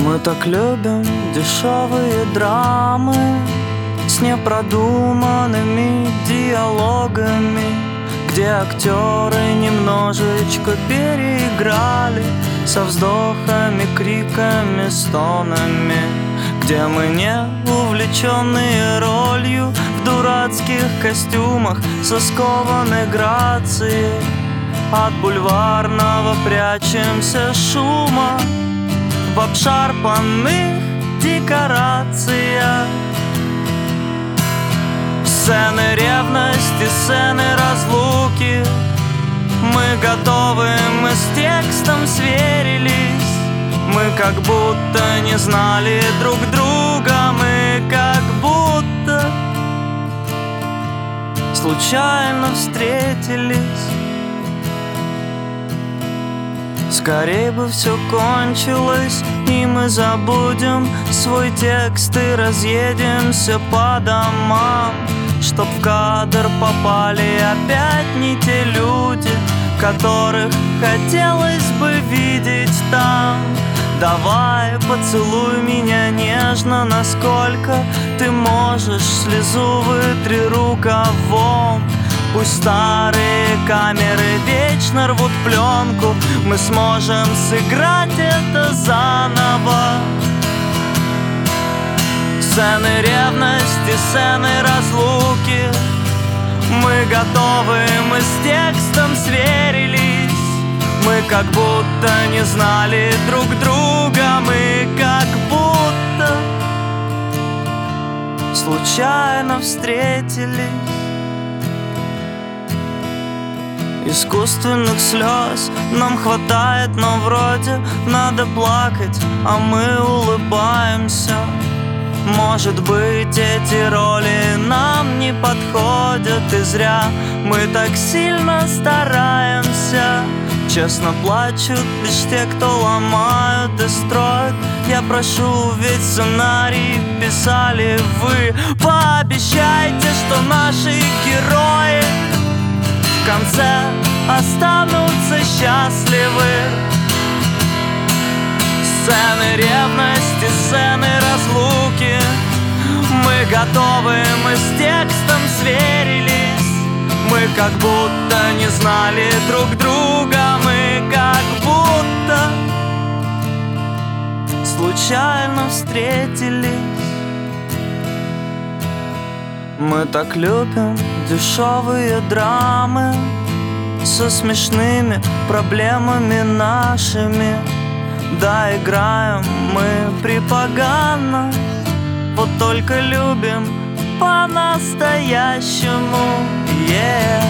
Мы так любим дешевые драмы с непродуманными диалогами, где актеры немножечко переиграли, со вздохами, криками, стонами, где мы не увлеченные ролью в дурацких костюмах со скованной грацией. От бульварного прячемся шума в обшарпанных декорациях. Сцены ревности, сцены разлуки. Мы готовы, мы с текстом сверились. Мы как будто не знали друг друга. Мы как будто случайно встретились. Скорей бы все кончилось, и мы забудем свой текст и разъедемся по домам, чтоб в кадр попали опять не те люди, которых хотелось бы видеть там. Давай, поцелуй меня нежно, насколько ты можешь, слезу вытри рукавом. Пусть старые камеры вечно рвут пленку, мы сможем сыграть это заново. Сцены ревности, сцены разлуки. Мы готовы, мы с текстом сверились. Мы как будто не знали друг друга. Мы как будто случайно встретились. Искусственных слез нам хватает, но вроде надо плакать, а мы улыбаемся. Может быть, эти роли нам не подходят, и зря мы так сильно стараемся. Честно плачут лишь те, кто ломают и строят. Я прошу, ведь сценарий писали вы. Пообещайте, что наши герои в конце останутся счастливы. Сцены ревности, сцены разлуки. Мы готовы, мы с текстом сверились. Мы как будто не знали друг друга. Мы как будто случайно встретились. Мы так любим дешевые драмы со смешными проблемами нашими. Да, играем мы припоганно, вот только любим по-настоящему. Yeah.